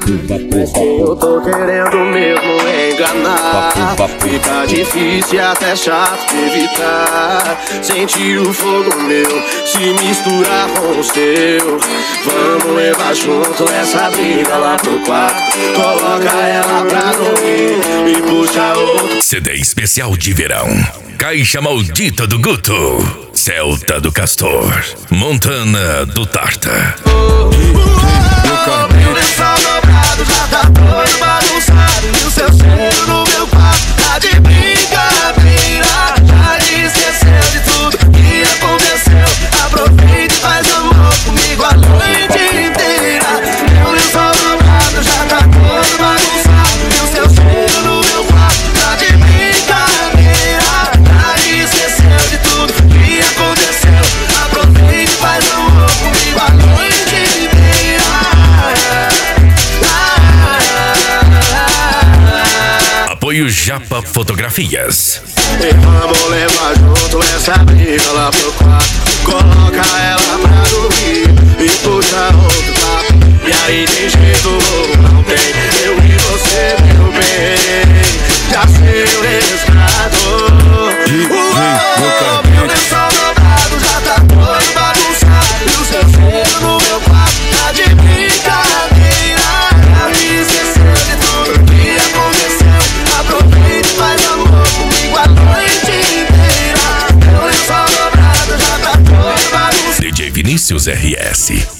Mas quem eu tô querendo mesmo é enganar. Fica difícil e até chato de evitar. Sentir o fogo meu se misturar com o seu. Vamos levar junto essa briga lá pro quarto. Coloca ela pra dormir e puxa outro. CD especial de verão. Caixa Maldita do Guto, Celta do Castor, Montana do Tarta. Meu lençol dobrado já tá todo bagunçado. E o seu cheiro no meu quarto tá de brincadeira. Já esqueceu de tudo que aconteceu. Aproveita e faz amor comigo a noite inteira. Meu lençol dobrado já tá todo bagunçado. E o seu cheiro no meu quarto tá de brincadeira. Já esqueceu de tudo que aconteceu. Aproveita e faz amor comigo a noite inteira. Apoio Japa Fotografias. E vamos levar junto essa briga lá pro quarto. Coloca ela pra dormir e puxa outro papo. E aí tem jeito ou não tem? Eu e você, meu bem, já sei o resultado. Meu lençol dobrado já tá todo bagunçado. E o seu cheiro no meu quarto tá de brincadeira. Já me esqueceu de tudo que aconteceu. Aproveita e faz amor comigo a noite inteira. Meu lençol dobrado já tá todo bagunçado. DJ Vinícius RS.